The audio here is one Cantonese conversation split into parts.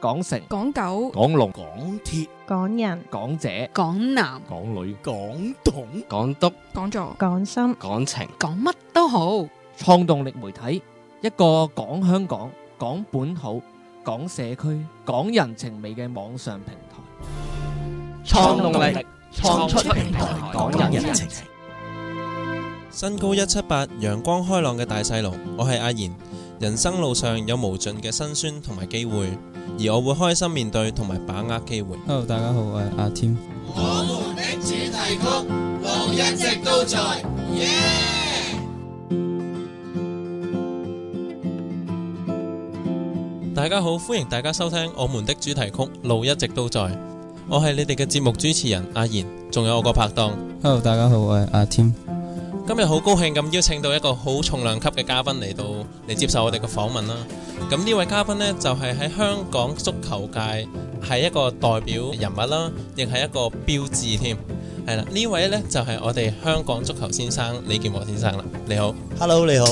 港城、 港九、 港龍、 港鐵、 港人、 港姐、 港男、 港女、 港統、 港督、 講座、 港心、 港情， 講乜都好。 創動力媒體，一個講香港、講本土、講社區、講人情味嘅網上平台。創動力創出平台，講人情。 身高178，陽光開朗嘅大細路，我係阿賢。人生路上有無盡嘅辛酸同埋機會，而我會開心面對同埋把握機會。 Hello， 大家好，我係阿添。 我們的主題曲路一直都在， 大家好，歡迎大家收聽我們的主題曲路一直都在。我係你哋嘅節目主持人阿賢，仲有我個拍檔。 Hello， 大家好，我係阿添。 今日好高興咁邀請到一個好重量級嘅嘉賓嚟接受我哋嘅訪問啦。咁呢位嘉賓呢，就係喺香港足球界係一個代表人物啦，亦係一個標誌添。係啦，呢位呢，就係我哋香港足球先生李健和先生啦。你好 ，Hello， 你好。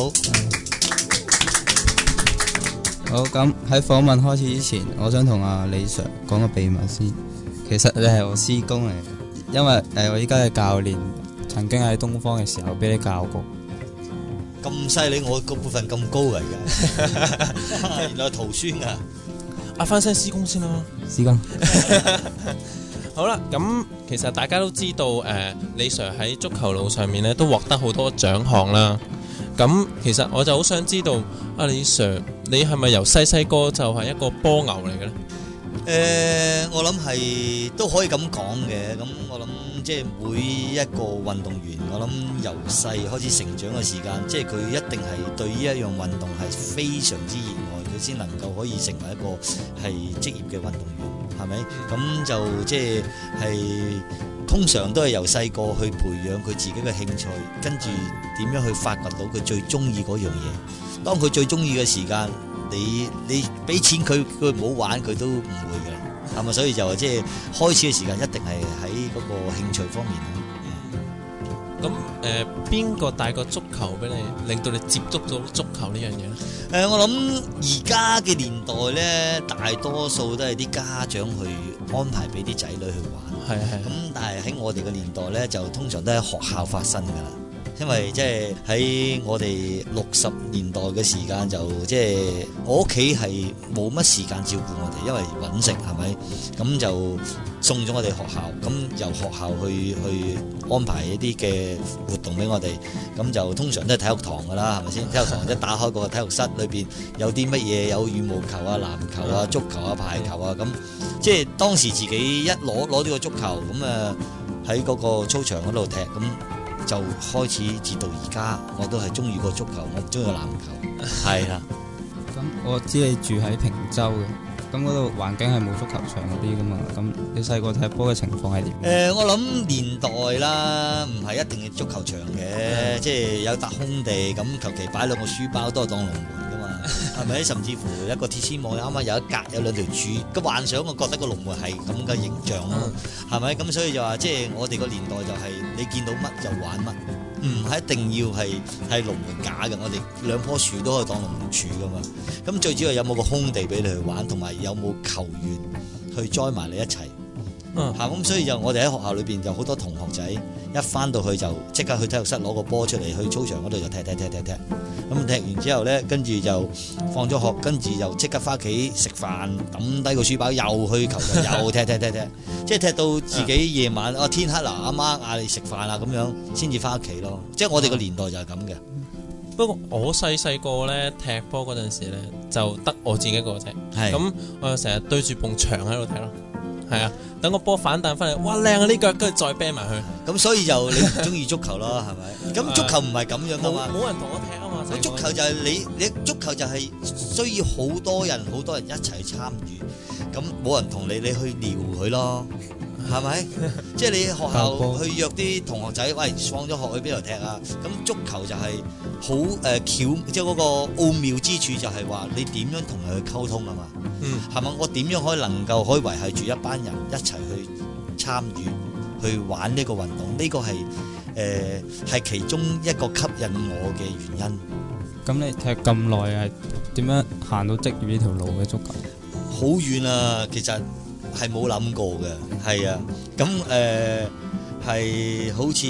好，咁喺訪問開始之前，我想同阿李 Sir 講個秘密先。其實你係我師公嚟嘅，因為我依家嘅教練曾經喺東方嘅時候俾你教過。 咁犀利，我個輩份咁高嚟嘅，原來徒孫啊！ 嗌翻聲師公先啦， 師公。 好啦，咁其實大家都知道，李 Sir 喺足球路上面咧都獲得好多獎項啦。咁其實我就好想知道，李 Sir 你係咪由細細個就係一個波牛嚟嘅咧？ 我諗係都可以咁講嘅。咁我諗即係每一個運動員，我諗由細開始成長嘅時間，即係佢一定係對呢一樣運動係非常之熱愛，佢先能夠可以成為一個係職業嘅運動員，係咪？咁就即係通常都係由細個去培養佢自己嘅興趣，跟住點樣去發掘到佢最中意嗰樣嘢。當佢最中意嘅時間，你俾錢佢唔好玩，佢都唔會嘅啦，係咪？所以就即係開始嘅時間一定係喺嗰個興趣方面咯。 咁邊個帶個足球俾你，令到你接觸到足球呢樣嘢咧？ 我諗而家嘅年代咧，大多數都係啲家長去安排俾啲仔女去玩。 係。 咁但係喺我哋嘅年代咧，就通常都喺學校發生㗎啦。因為即係喺我哋60年代嘅時間，就即係我屋企係冇乜時間照顧我哋，因為揾食係咪？咁就送咗我哋學校，咁由學校去安排一啲嘅活動俾我哋，咁就通常都係體育堂㗎啦，係咪先？體育堂一打開個體育室裏邊有啲乜嘢，有羽毛球啊、籃球啊、足球啊、排球啊，咁即係當時自己一攞呢個足球，咁喺嗰個操場嗰度踢咁。就開始至到而家，我都係中意個足球，我唔中意個籃球，係啦。 咁我知你住喺坪洲嘅，咁嗰度環境係冇足球場嗰啲噶嘛？咁你細個踢波嘅情況係點？ 我諗年代啦，唔係一定要足球場嘅，即係有笪空地，咁求其擺兩個書包都係當龍門噶嘛，係咪？甚至乎一個鐵絲網，啱啱有一格有兩條柱，個幻想我覺得個龍門係咁嘅形象咯，係咪？咁所以就話即係我哋個年代就係你見到乜就玩乜。唔係一定要係龍門架嘅，我哋兩棵樹都可以當龍門柱噶嘛。咁最主要有冇個空地俾你去玩，同埋有冇球員去 join 埋你一齊。咁所以就我哋喺學校裏邊就好多同學仔一翻到去就即刻去體育室攞個波出嚟，去操場嗰度就踢。咁踢完之後呢，跟住就放咗學，跟住就即刻翻屋企食飯，抌低個書包又去球場又踢，即係踢到自己夜晚天黑啦，阿媽嗌你食飯啦咁樣，先至翻屋企咯。即係我哋個年代就係咁嘅。 不過我細個咧踢波嗰陣時咧，就得我自己一個啫。咁我成日對住埲牆喺度踢咯。係啊，等個波反彈翻嚟，哇靚啊呢腳，跟住再啤埋去。咁所以就你唔中意足球咯，係咪？咁足球唔係咁樣噶嘛， 冇人同我踢啊嘛。 足球就係你足球就係需要好多人一齊參與，咁冇人同你去撩佢咯，係咪？即係你學校去約啲同學仔，喂，放咗學去邊度踢啊？咁足球就係好巧，即係嗰個奧妙之處就係話你點樣同佢去溝通啊嘛。係咪？我點樣可以維繫住一班人一齊去參與去玩呢個運動？呢個係其中一個吸引我嘅原因。 咁你踢咁耐係點樣行到職業呢條路嘅足球？ 好遠啊，其實係冇諗過嘅，係啊，咁係好似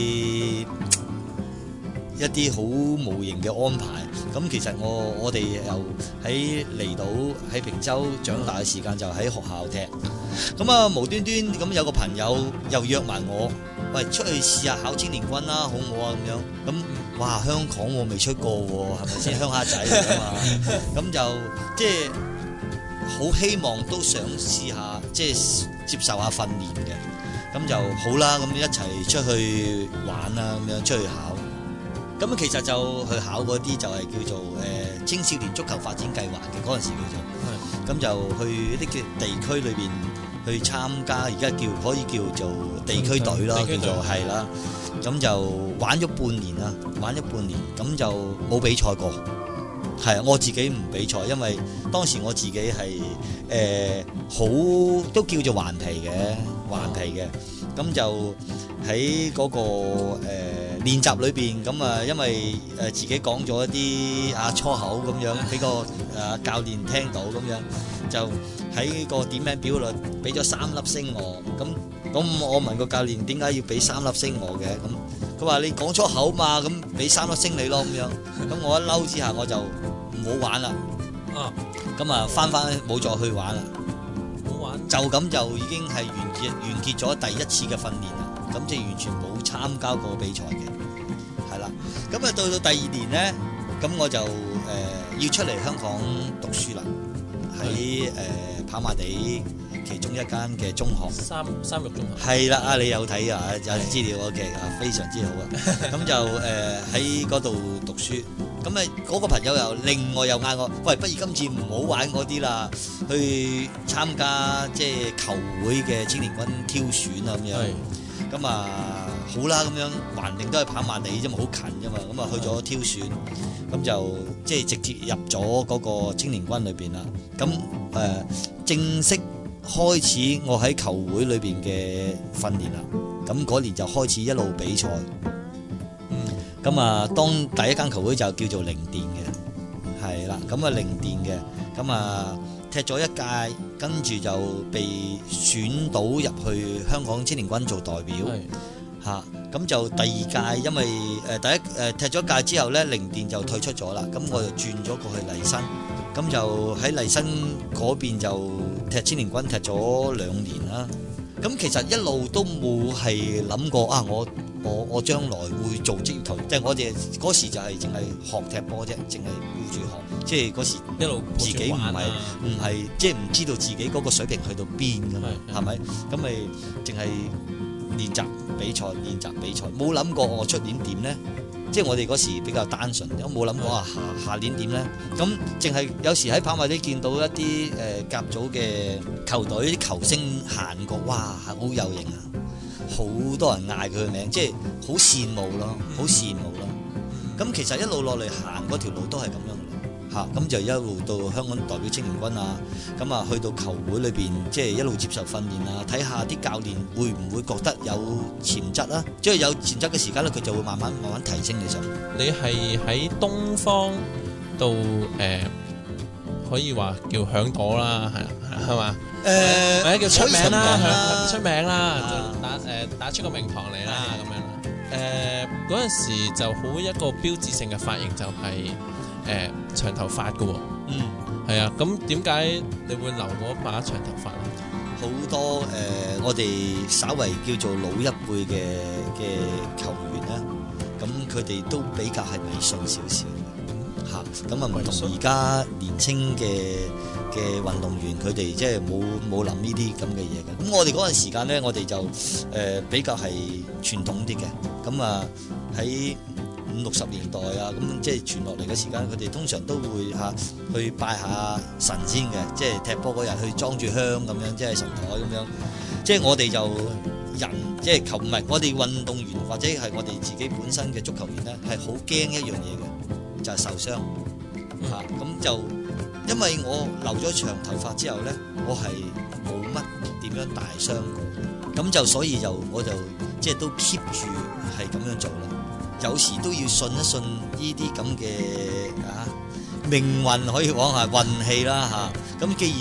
一啲好無形嘅安排。咁其實我哋又喺離島喺平洲長大嘅時間就喺學校踢，咁啊無端端咁有個朋友又約埋我，喂，出去試下考青年軍啦，好唔好啊？咁樣咁哇，香港我未出過喎，係咪先鄉下仔嚟㗎嘛？咁就即係好希望都想試下，即係接受下訓練嘅，咁就好啦。咁一齊出去玩啦，咁樣出去考。咁其實就去考嗰啲就係叫做青少年足球發展計劃嘅嗰陣時叫做，咁就去一啲叫地區裏邊去參加，而家可以叫做地區隊啦，叫做係啦。咁就玩咗半年啦，咁就冇比賽過。係啊，我自己唔比賽，因為當時我自己係好都叫做頑皮嘅，咁就喺嗰個練習裏邊，咁啊，因為自己講咗一啲粗口咁樣，俾個教練聽到咁樣，就喺個點名表度俾咗3粒星我。咁我問個教練點解要俾3粒星我嘅？咁佢話你講粗口嘛，咁俾3粒星你咯咁樣。咁我一嬲之下我就唔好玩啦。咁啊翻冇再去玩啦。冇玩就咁就已經係完結咗第一次嘅訓練啦。咁即係完全冇參加過比賽嘅，係啦。咁啊到第2年咧，咁我就要出嚟香港讀書啦，喺跑馬地其中一間嘅中學，三育中學。係啦，你有睇啊？有資料嘅非常之好啊。咁就喺嗰度讀書。咁嗰個朋友又另外又嗌我，喂，不如今次唔好玩嗰啲啦，去參加即係球會嘅青年軍挑選啊咁樣。咁啊好啦，咁樣橫掂都係跑馬地啫嘛，好近啫嘛，咁啊去咗挑選，咁就即係直接入咗嗰個青年軍裏邊啦。咁正式開始我喺球會裏邊嘅訓練啦。咁嗰年就開始一路比賽。咁啊，當第一間球會就叫做零電嘅，係啦。咁啊零電嘅，咁啊踢咗一屆，跟住就被選到入去香港青年軍做代表嚇。咁就第2屆，因為踢咗一屆之後咧，零電就退出咗啦。咁我就轉咗過去麗新，咁就喺麗新嗰邊就踢青年軍踢咗2年啦。咁其實一路都冇係諗過啊！我將來會做職業球員，即係我哋嗰時就係淨係學踢波啫，淨係顧住學，即係嗰時一路自己唔係即係唔知道自己嗰個水平去到邊㗎嘛，係咪？咁咪淨係練習比賽，冇諗過我出年點咧？即係我哋嗰時比較單純，都冇諗過啊下年點咧？咁淨係有時喺跑馬地見到一啲甲組嘅球隊啲球星行過，哇，好有型啊！好多人嗌佢嘅名，即係好羨慕咯。咁其實一路落嚟行嗰條路都係咁樣嘅嚇，咁就一路到香港代表青年軍啊，咁啊去到球會裏邊，即係一路接受訓練啊，睇下啲教練會唔會覺得有潛質啊？即係有潛質嘅時間咧，佢就會慢慢提升你上。你係喺東方度可以話叫響朵啦，係嘛？或者叫出名啦，出名啦，打出個名堂嚟啦咁樣。嗰陣時就好一個標誌性嘅髮型就係長頭髮嘅喎。係啊，咁點解你會留嗰把長頭髮咧？好多我哋稍為叫做老一輩嘅球員啦，咁佢哋都比較係迷信少少嚇，咁啊唔同而家年青嘅運動員，佢哋即係冇諗呢啲咁嘅嘢嘅。咁我哋嗰陣時間咧，我哋就比較係傳統啲嘅。咁啊喺50-60年代啊，咁即係傳落嚟嘅時間，佢哋通常都會去拜下神仙嘅，即係踢波嗰日去裝住香咁樣，即係神台咁樣。即係我哋就人即係球唔係我哋運動員或者係我哋自己本身嘅足球員咧，係好驚一樣嘢嘅，就係受傷嚇。咁就因為我留咗長頭髮之後咧，我係冇乜點樣大傷過，咁就所以我就即係都 keep 住係咁樣做啦。有時都要信一信呢啲咁嘅命運，可以講係運氣啦嚇。咁既然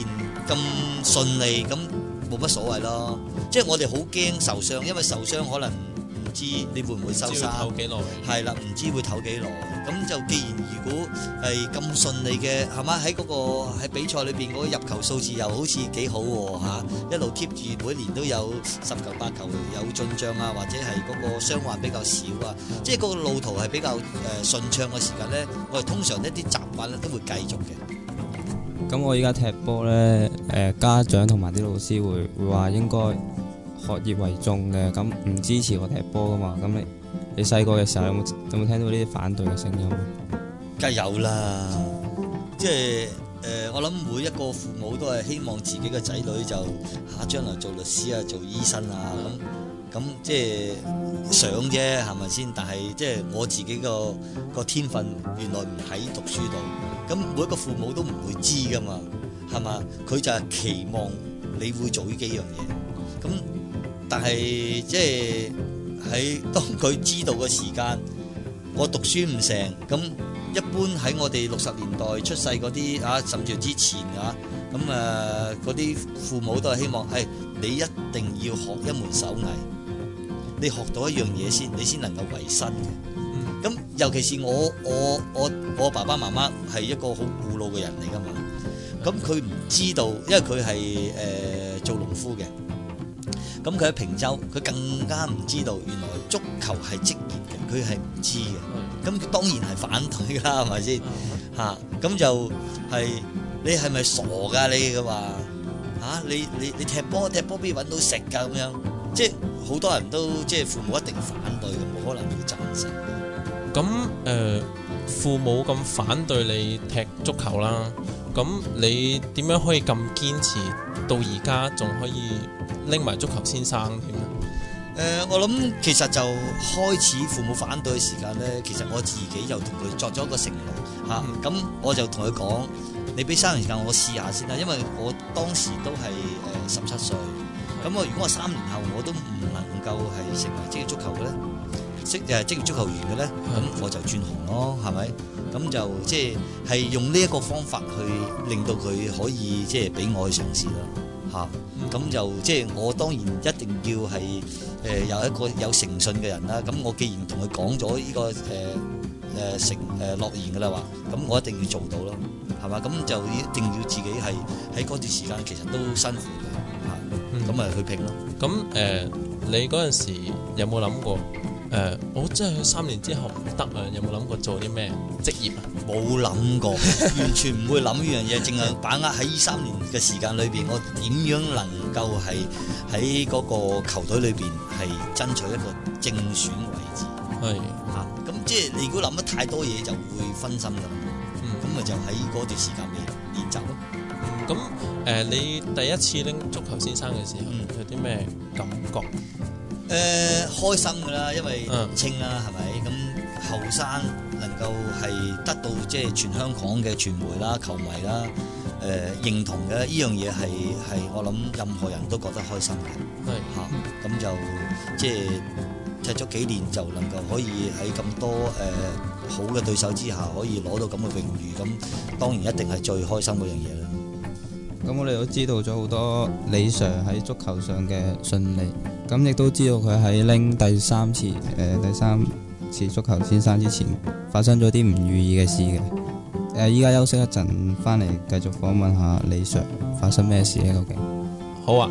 咁順利，咁冇乜所謂咯。即係我哋好驚受傷，因為受傷可能唔知你會唔會收山， 唞幾耐？ 係啦，唔知會唞幾耐。咁就既然如果係咁順利嘅，係嘛？喺嗰個喺比賽裏邊嗰個入球數字又好似幾好喎嚇，一路 keep 住每年都有10球8球有進帳啊，或者係嗰個傷患比較少啊，即係嗰個路途係比較順暢嘅時間咧，我哋通常一啲習慣咧都會繼續嘅。 咁我依家踢波呢，家長同埋啲老師會話應該學業為重嘅，咁唔支持我踢波噶嘛？咁你細個嘅時候有冇聽到呢啲反對嘅聲音？ 梗係有啦，即係我諗每一個父母都係希望自己嘅仔女就將來做律師啊、做醫生啊咁即係想啫，係咪先？但係即係我自己個天分原來唔喺讀書度。咁每一個父母都唔會知噶嘛，係嘛？佢就係期望你會做呢幾樣嘢。咁但係即係喺當佢知道嘅時間，我讀書唔成。咁一般喺我哋60年代出世嗰啲甚至之前咁嗰啲父母都係希望你一定要學一門手藝，你學到一樣嘢先，你先能夠為生嘅。咁尤其是我爸爸媽媽係一個好古老嘅人嚟噶嘛，咁佢唔知道，因為佢係做農夫嘅，咁佢喺平洲，佢更加唔知道原來足球係職業嘅，佢係唔知嘅，咁當然係反對啦，係咪先嚇？咁就係你係咪傻㗎你嘅話嚇？你踢波邊揾到食㗎咁樣，即係好多人都即係父母一定反對嘅，冇可能會贊成。 咁父母咁反對你踢足球啦，咁你點樣可以咁堅持到而家仲可以拎埋足球先生添咧？ 我諗其實就開始父母反對嘅時間咧，其實我自己就同佢作咗一個承諾嚇，咁我就同佢講：你俾3年時間我試下先啦，因為我當時都係17歲，咁如果我3年後我都唔能夠係成為職業足球嘅咧。職業足球員嘅咧，咁我就轉行咯，係咪？咁就即係用呢一個方法去令到佢可以即係俾我去嘗試啦，咁就即係我當然一定要係有一個有誠信嘅人啦。咁我既然同佢講咗呢個諾言嘅啦話，咁我一定要做到咯，係嘛？咁就一定要自己係喺嗰段時間其實都辛苦嘅，咁咪去拼咯。 咁你嗰陣時有冇諗過？我真係3年之後唔得啊！有冇諗過做啲咩職業啊？ 冇諗過，完全唔會諗呢樣嘢，淨係把握喺呢3年嘅時間裏邊，我點樣能夠係喺嗰個球隊裏邊係爭取一個正選位置。 係咁即係你如果諗得太多嘢，就會分心㗎啦。咁咪就喺嗰段時間嚟練習咯。 咁你第一次拎足球先生嘅時候，有啲咩感覺？ 開心㗎啦，因為年青啦，係咪？咁後生能夠係得到即係全香港嘅傳媒啦、球迷啦認同嘅呢樣嘢係我諗任何人都覺得開心嘅。咁就即係踢咗幾年就能夠可以喺咁多好嘅對手之下可以攞到咁嘅榮譽，咁當然一定係最開心嗰樣嘢啦。 咁我哋都知道咗好多李 Sir 喺足球上嘅順利，咁亦都知道佢喺拎第三次足球先生之前發生咗啲唔如意嘅事嘅。依家休息一陣，翻嚟繼續訪問下李 Sir 發生咩事呢？究竟好啊。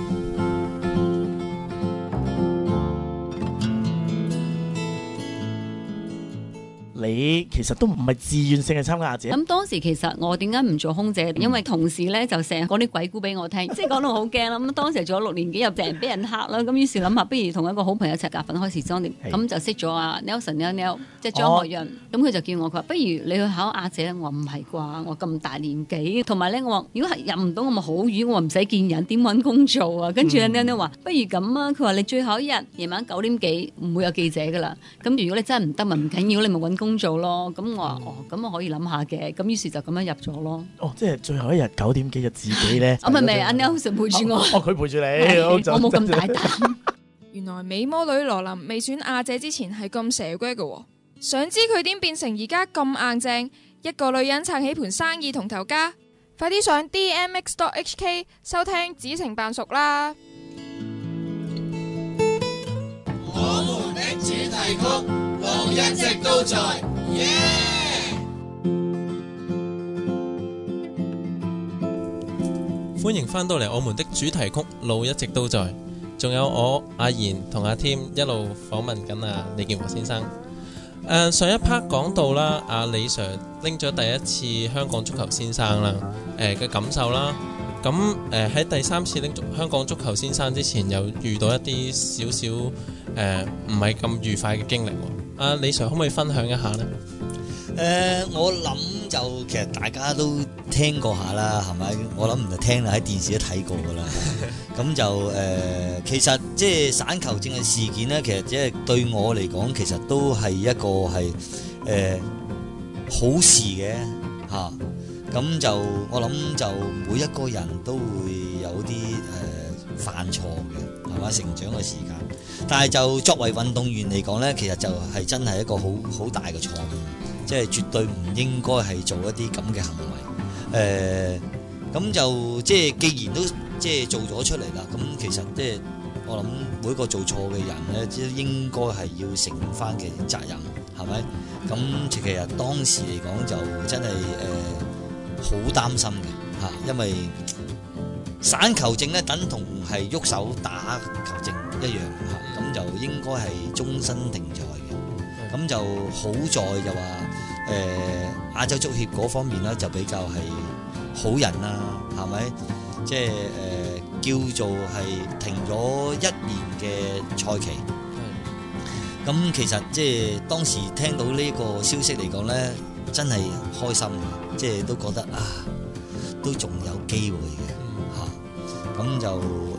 你其實都唔係自願性嘅參加者。 咁當時其實我點解唔做空姐？因為同事咧就成日講啲鬼故俾我聽，即係講到好驚啦。咁當時做咗6年幾，又成日俾人嚇啦。咁於是諗下，不如同一個好朋友一齊夾份開時裝店，咁就識咗阿 Nelson 即係張學潤。咁佢就叫我，佢話不如你去考亞姐。我話唔係啩，我咁大年紀，同埋咧我話如果係入唔到，我咪好遠，我話唔使見人，點揾工做啊？跟住阿 Nelson 話不如咁啊，佢話你最後一日夜晚9點幾唔會有記者噶啦。咁如果你真係唔得咪唔緊要，你咪揾工做咯。咁我話咁我可以諗下嘅。咁於是就咁樣入咗咯。 即係最後一日9點幾就自己咧。 唔係阿 Nelson 陪住我。 佢陪住你。 我冇咁大膽。 原來美魔女羅琳未選亞姐之前係咁蛇龜嘅，想知佢點變成而家咁硬正，一個女人撐起盤生意同頭家？ 快啲上 DMX.HK 收聽子情扮熟啦！ 我們的主題曲路一直都在，耶！ 歡迎翻到嚟我們的主題曲路一直都在，仲有我阿賢同阿添一路訪問緊李健和先生。上一 part 講到啦，阿李 Sir 拎咗第一次香港足球先生啦，嘅感受啦。咁喺第3次拎香港足球先生之前，又遇到一啲少少唔係咁愉快嘅經歷喎。阿李 Sir 可唔可以分享一下呢？ 我諗就其實大家都聽過下啦，係咪？我諗唔係聽啦，喺電視都睇過噶啦。咁就其實即係散球證嘅事件呢，其實即係對我嚟講，其實都係一個係好事嘅嚇。咁就我諗就每一個人都會有啲犯錯嘅，係嘛？成長嘅時間，但係就作為運動員嚟講呢，其實就係真係一個好大嘅錯誤。即係絕對唔應該係做一啲咁嘅行為，咁就即係既然都即係做咗出嚟啦，咁其實即係我諗每個做錯嘅人咧，即係應該係要承翻嘅責任，係咪？咁其實當時嚟講就真係好擔心嘅嚇，因為散球證咧等同係喐手打球證一樣嚇，咁就應該係終身停賽嘅，咁就好在就話。亞洲足協嗰方面咧就比較係好人啦，係咪？即係叫做係停咗1年嘅賽期。咁其實即係當時聽到呢個消息嚟講咧，真係開心嘅，即係都覺得啊，都仲有機會嘅嚇。咁就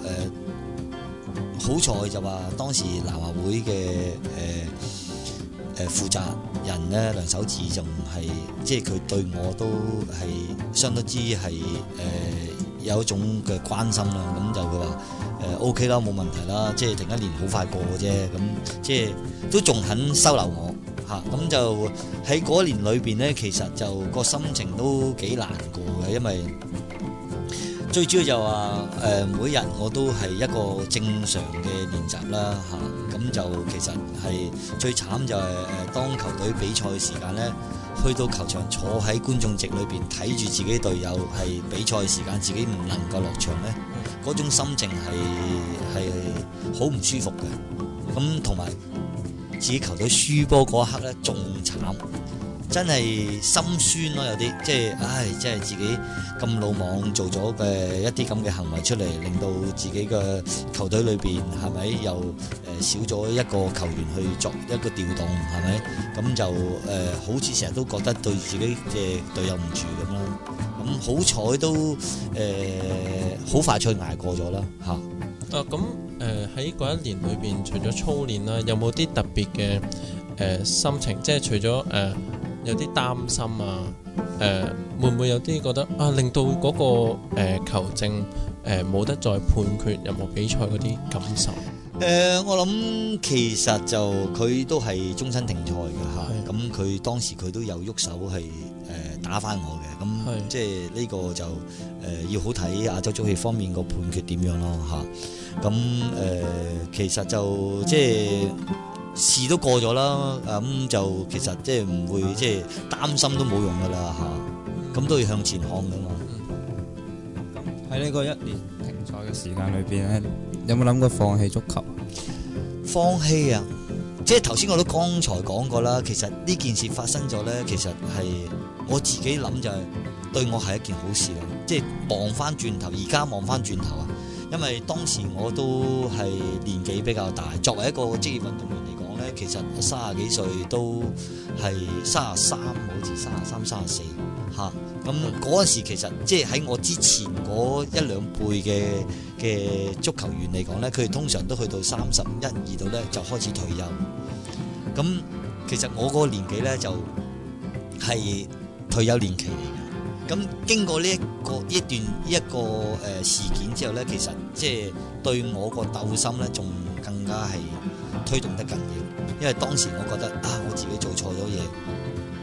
好在就話當時南華會嘅負責人咧梁守志仲係即係佢對我都係相當之係有一種嘅關心啦，咁就佢話OK 啦，冇問題啦，即係停1年好快過嘅啫，咁即係都仲肯收留我嚇，咁就喺嗰年裏邊咧，其實就個心情都幾難過嘅，因為最主要就話每日我都係一個正常嘅練習啦嚇，咁就其實係最慘就係當球隊比賽嘅時間咧，去到球場坐喺觀眾席裏邊睇住自己隊友係比賽嘅時間，自己唔能夠落場咧，嗰種心情係好唔舒服嘅。咁同埋自己球隊輸波嗰一刻咧，仲慘。真係心酸咯，有啲即係，即係自己咁魯莽做咗嘅一啲咁嘅行為出嚟，令到自己嘅球隊裏邊係咪又少咗一個球員去作一個調動，係咪？咁就好似成日都覺得對自己嘅隊友唔住咁啦。咁好彩都好快脆捱過咗啦嚇。 咁喺嗰1年裏邊，除咗操練啦，有冇啲特別嘅心情？即係除咗有啲擔心啊，會唔會有啲覺得令到嗰個球證冇得再判決任何比賽嗰啲感受？ 我諗其實就佢都係終身停賽嘅嚇，咁佢當時佢都有喐手係打返我嘅，咁即係呢個就要好睇亞洲足協方面個判決點樣咯嚇，咁其實就即係。事都過咗啦，咁就其實即係唔會即係擔心都冇用噶啦嚇，咁都要向前看噶嘛。 喺呢個1年停賽嘅時間裏邊咧，有冇諗過放棄足球？ 放棄啊！即係頭先我都剛才講過啦，其實呢件事發生咗咧，其實係我自己諗就係對我係一件好事啦。即係望翻轉頭，而家望翻轉頭啊，因為當時我都係年紀比較大，作為一個職業運動員嚟講。其實30幾歲都係33，好似33、34嚇。咁嗰陣時其實即係喺我之前嗰1-2輩嘅足球員嚟講咧，佢哋通常都去到31、32度咧就開始退休。咁其實我嗰個年紀咧就係退休年期嚟嘅。咁經過呢一段事件之後咧，其實即係對我個鬥心咧，仲更加係推動得緊要。因為當時我覺得我自己做錯咗嘢，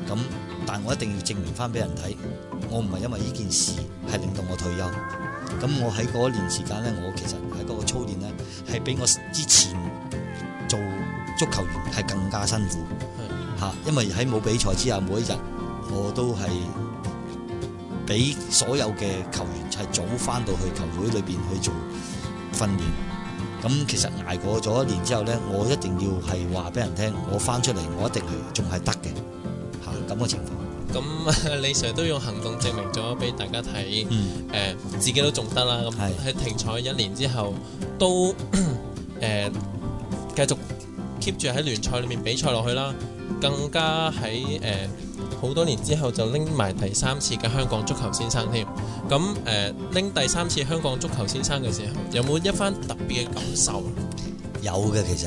咁但我一定要證明翻俾人睇，我唔係因為呢件事係令到我退休。咁我喺嗰一年時間咧，我其實喺嗰個操練咧，係比我之前做足球員係更加辛苦嚇，因為喺冇比賽之下，每一日我都係比所有嘅球員係早翻到去球會裏邊去做訓練。咁其實捱過咗一年之後咧，我一定要係話俾人聽，我翻出嚟我一定係仲係得嘅嚇咁嘅情況。 咁李 Sir 都用行動證明咗俾大家睇，自己都仲得啦。咁喺停賽1年之後，都繼續 keep 住喺聯賽裏面比賽落去啦。更加喺好多年之後就拎埋第3次嘅香港足球先生添。咁拎第3次香港足球先生嘅時候，有冇一番特別嘅感受？ 有嘅，其實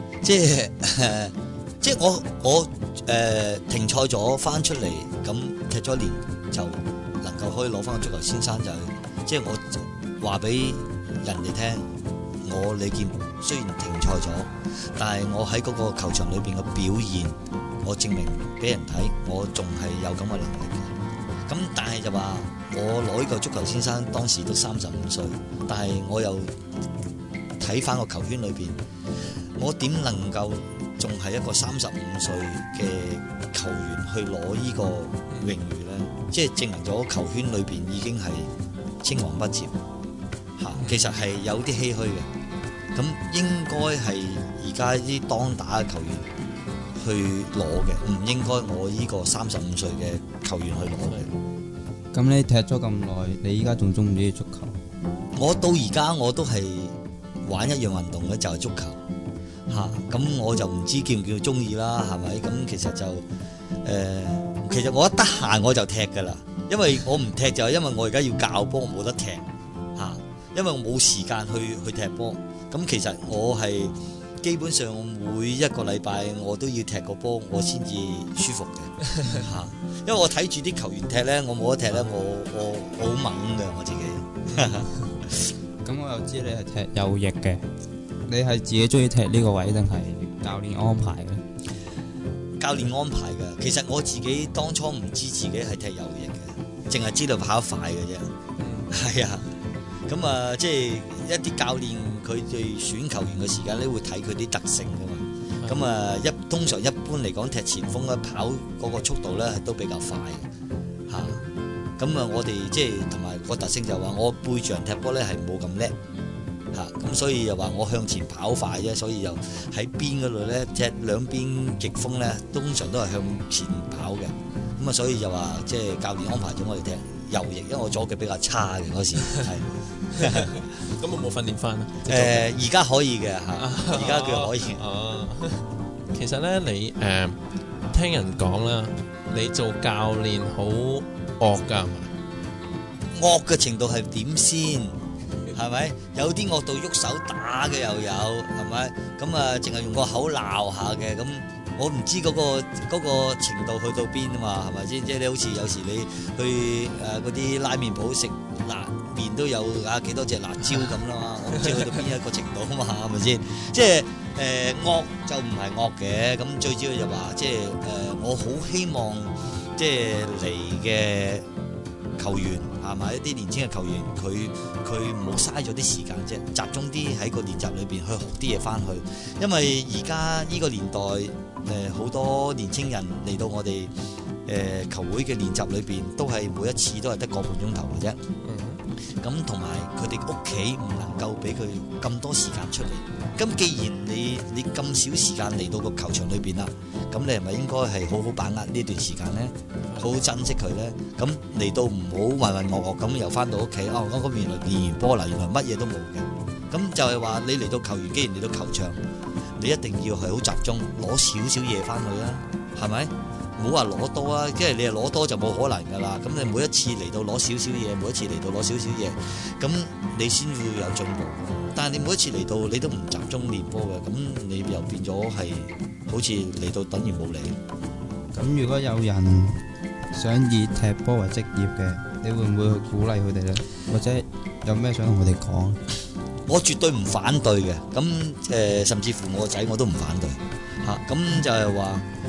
即係我停賽咗翻出嚟，咁踢咗1年就能夠可以攞翻個足球先生，就係即係我話俾人哋聽，我李健雖然停賽咗，但係我喺嗰個球場裏邊嘅表現，我證明俾人睇，我仲係有咁嘅能力嘅。咁但係就話我攞呢個足球先生，當時都35歲，但係我又睇翻個球圈裏邊，我點能夠仲係一個35歲嘅球員去攞呢個榮譽呢？即係證明咗球圈裏邊已經係青黃不接嚇，其實係有啲唏噓嘅。咁應該係而家啲當打嘅球員去攞嘅，唔應該我呢個35歲嘅球員去攞嘅。 咁你踢咗咁耐，你依家仲中唔中意足球？ 我到而家我都係玩一樣運動嘅，就係足球。咁我就唔知叫唔叫中意啦，係咪？咁其實就其實我一得閒我就踢㗎啦，因為我唔踢就係因為我而家要教波，我冇得踢因為我冇時間去踢波。咁其實我係基本上每一個禮拜我都要踢個波，我先至舒服嘅因為我睇住啲球員踢咧，我冇得踢咧，我好猛嘅我自己。 咁我又知你係踢右翼嘅。你係自己中意踢呢個位定係教練安排嘅？ 教練安排嘅，其實我自己當初唔知自己係踢右翼嘅，淨係知道跑得快嘅啫。係啊，咁啊，即係一啲教練佢哋選球員嘅時間咧，會睇佢啲特性噶嘛。咁啊，通常一般嚟講踢前鋒咧，跑嗰個速度咧都比較快嚇。咁啊，我哋即係同埋個特性就話，我背住人踢波咧係冇咁叻。咁所以又話我向前跑快啫，所以又喺邊嗰度咧踢兩邊翼鋒咧，通常都係向前跑嘅。咁啊，所以就話即係教練安排咗我哋踢右翼，因為我左腳比較差嘅嗰時係。 咁我冇訓練翻啊？ 而家可以嘅而家叫可以。 其實咧，你聽人講啦，你做教練好惡㗎係嘛？ 惡嘅程度係點先？係咪有啲惡到喐手打嘅又有係咪？咁啊，淨係用個口鬧下嘅，咁我唔知嗰個程度去到邊啊嘛，係咪先？即係你好似有時你去嗰啲拉麵鋪食辣麵都有幾多隻辣椒咁啦嘛，我唔知去到邊一個程度啊嘛，係咪先？即係惡就唔係惡嘅，咁最主要就話即係我好希望即係嚟嘅球員係咪一啲年輕嘅球員，佢唔好嘥咗啲時間啫，集中啲喺個練習裏邊去學啲嘢翻去。因為而家呢個年代好多年輕人嚟到我哋球會嘅練習裏邊，都係每一次都係得個半鐘頭嘅啫。咁同埋佢哋屋企唔能夠俾佢咁多時間出嚟。咁既然你咁少時間嚟到個球場裏邊啦，咁你係咪應該係好好把握呢段時間咧？好好珍惜佢咧？咁嚟到唔好渾渾噩噩咁又翻到屋企咁原來練完波啦，原來乜嘢都冇嘅。咁就係話你嚟到球員，既然嚟到球場，你一定要係好集中，攞少少嘢翻去啦，係咪？唔好話攞多啊，即係你係攞多就冇可能噶啦。咁你每一次嚟到攞少少嘢，每一次嚟到攞少少嘢，咁你先會有進步。但係你每一次嚟到你都唔集中練波嘅，咁你又變咗係好似嚟到等於冇嚟。 咁如果有人想以踢波為職業嘅，你會唔會去鼓勵佢哋呢？或者有咩想同佢哋講？ 我絕對唔反對嘅。咁甚至乎我個仔我都唔反對嚇。咁就係話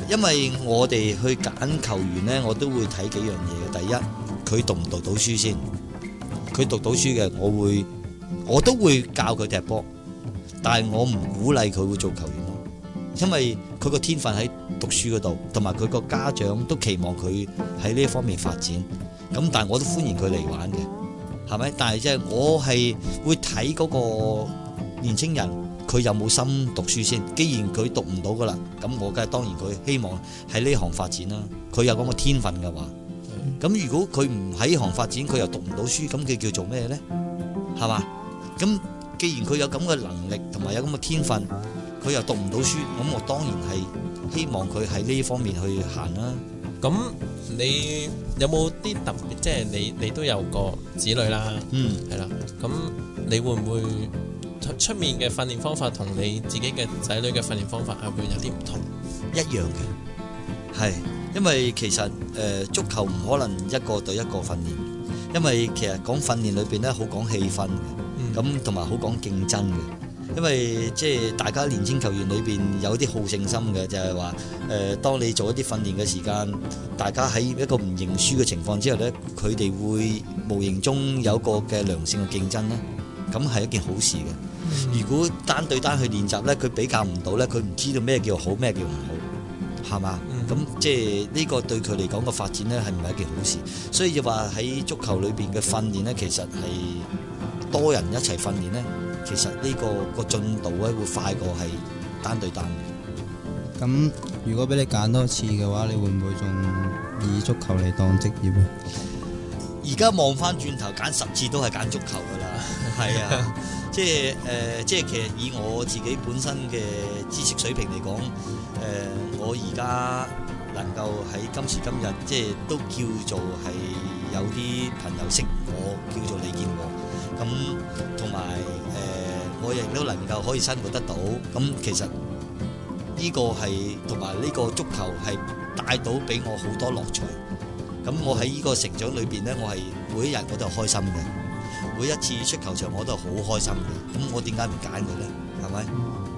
因為我哋去揀球員呢，我都會睇幾樣嘢嘅。第一，佢讀唔讀到書先。佢讀到書嘅，我都會教佢踢波，但係我唔鼓勵佢會做球員咯。因為佢個天分喺讀書嗰度，同埋佢個家長都期望佢喺呢一方面發展。咁但係我都歡迎佢嚟玩嘅，係咪？但係即係我係會睇嗰個年青人佢有冇心讀書先。既然佢讀唔到噶啦，咁我梗係當然佢希望喺呢行發展啦。佢有咁嘅天分嘅話。咁如果佢唔喺行發展，佢又讀唔到書，咁佢叫做咩呢？係嘛？咁既然佢有咁嘅能力同埋有咁嘅天分，佢又讀唔到書，咁我當然係希望佢喺呢方面去行啦。 咁你有冇啲特別？即係你都有個子女啦，係啦。咁你會唔會出面嘅訓練方法同你自己嘅仔女嘅訓練方法係會有啲唔同？ 一樣嘅，係。因為其實足球唔可能一個對一個訓練，因為其實講訓練裏邊咧好講氣氛嘅，咁同埋好講競爭嘅。因為即係大家年輕球員裏邊有啲好勝心嘅，就係話當你做一啲訓練嘅時間，大家喺一個唔認輸嘅情況之下咧，佢哋會無形中有一個嘅良性嘅競爭咧，咁係一件好事嘅。如果單對單去練習咧，佢比較唔到咧，佢唔知道咩叫好，咩叫唔好，係嘛？咁即係呢個對佢嚟講個發展咧，係唔係一件好事？所以就話喺足球裏邊嘅訓練咧，其實係多人一齊訓練咧，其實呢個進度咧會快過係單對單嘅。 咁如果俾你揀多次嘅話，你會唔會仲以足球嚟當職業咧？ 而家望翻轉頭，揀10次都係揀足球噶啦，係啊。即係其實以我自己本身嘅知識水平嚟講，我而家能夠喺今時今日，即係都叫做係有啲朋友識我，叫做李健和。咁同埋我亦都能夠可以生活得到。咁其實呢個係同埋呢個足球係帶到俾我好多樂趣。咁我喺呢個成長裏邊咧，我係每一日我都係開心嘅。每一次出球場我都係好開心嘅，咁我點解唔揀佢咧？係咪？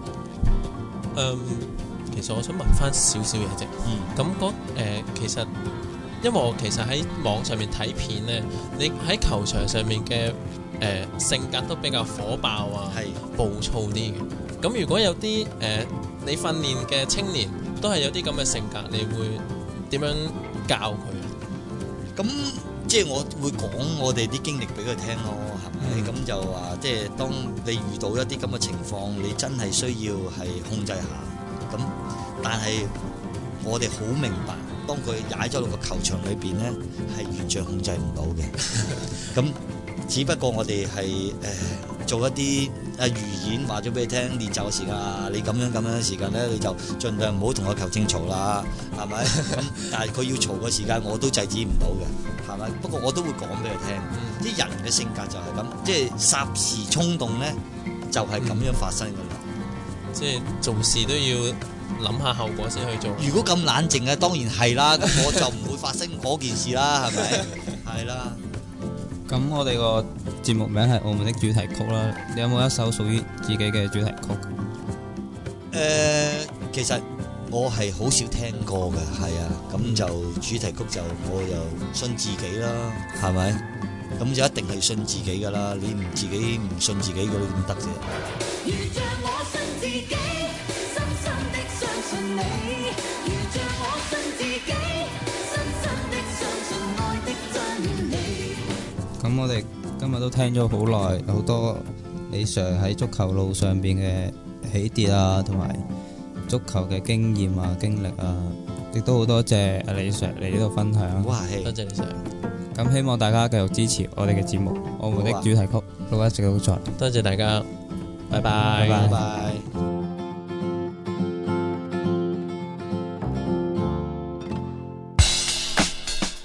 其實我想問翻少少嘢啫。咁其實因為我其實喺網上面睇片咧，你喺球場上面嘅性格都比較火爆啊，暴躁啲嘅。咁如果有啲你訓練嘅青年都係有啲咁嘅性格，你會點樣教佢？ 咁即係我會講我哋啲經歷俾佢聽咯，係咪？咁就話即係當你遇到一啲咁嘅情況，你真係需要係控制下。咁但係我哋好明白，當佢踩咗落個球場裏邊咧，係完全控制唔到嘅。咁只不過我哋係做一啲預演話咗俾你聽，練習嘅時間你咁樣嘅時間咧，你就盡量唔好同個球證嘈啦，係咪？咁但係佢要嘈嘅時間，我都制止唔到嘅，係咪？不過我都會講俾佢聽，啲人嘅性格就係咁，即係霎時衝動咧，就係咁樣發生㗎啦。 即係做事都要諗下後果先去做。 如果咁冷靜嘅，當然係啦，咁我就唔會發生嗰件事啦，係咪？係啦。 咁我哋個節目名係澳門的主題曲啦，你有冇一首屬於自己嘅主題曲？ 其實我係好少聽歌嘅，係啊，咁就主題曲就我就信自己啦，係咪？咁就一定係信自己噶啦，你唔自己唔信自己嘅，你點得啫？如像我信自己，深深的相信你；如像我信自己，深深的相信愛的真理。咁我哋今日都聽咗好耐，好多李 Sir 喺足球路上邊嘅起跌啊，同埋足球嘅經驗啊、經歷啊，亦都好多謝阿李 Sir 嚟呢度分享。哇，多謝李 Sir。咁希望大家繼續支持我哋嘅節目《澳門的主題曲》，路一直都在。多謝大家，拜拜。拜拜。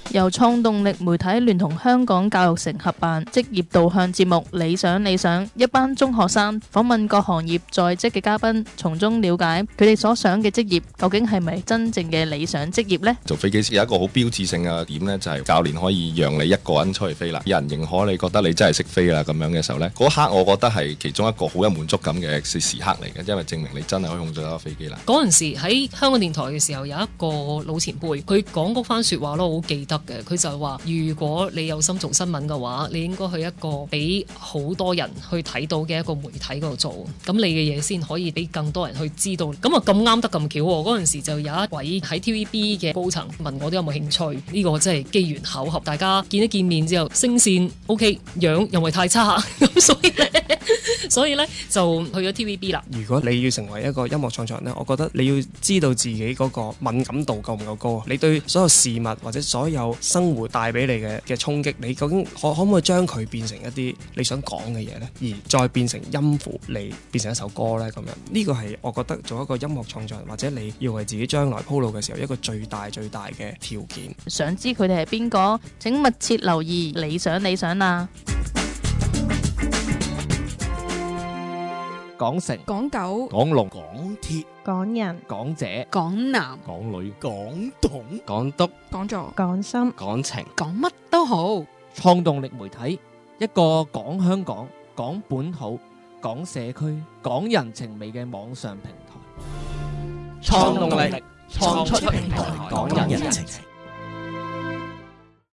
由創動力媒體聯同香港教育城合辦職業導向節目《理想理想》，一班中學生訪問各行業在職嘅嘉賓，從中了解佢哋所想嘅職業究竟係咪真正嘅理想職業呢？ 做飛機師有一個好標誌性嘅點呢，就係教練可以讓你一個人出去飛啦，有人認可你覺得你真係識飛啦咁樣嘅時候呢，嗰刻我覺得係其中一個好有滿足感嘅時刻嚟嘅，因為證明你真係可以控制到架飛機啦。 嗰陣時喺香港電台嘅時候，有一個老前輩，佢講嗰番説話咯，我好記得嘅。佢就話：如果你有心做新聞嘅話，你應該去一個俾好多人去睇到嘅一個媒體嗰度做，咁你嘅嘢先可以俾更多人去知道。咁啊咁啱得咁巧喎！嗰陣時就有一位喺 TVB 嘅高層問我哋有冇興趣，呢個真係機緣巧合，大家見一見面之後，聲線 OK， 樣又唔係太差，咁所以呢就去咗 TVB 啦。 如果你要成為一個音樂創作人呢，我覺得你要知道自己嗰個敏感度夠唔夠高，你對所有事物或者所有生活帶俾你嘅衝擊，你究竟可唔可以將佢變成一啲你想講嘅嘢呢？而再變成音符嚟變成一首歌呢？咁樣呢個係我覺得做一個音樂創作人或者你要為自己將來鋪路嘅時候一個最大嘅條件。 想知佢哋係邊個？請密切留意理想理想啦！ 港城、 港九、 港龍、 港鐵、 港人、 港姐、 港男、 港女、港統、 港督、 講座、 港心、 港情， 講乜都好。 創動力媒體，一個講香港、講本土、講社區、講人情味嘅網上平台。 創動力創出平台，講人情。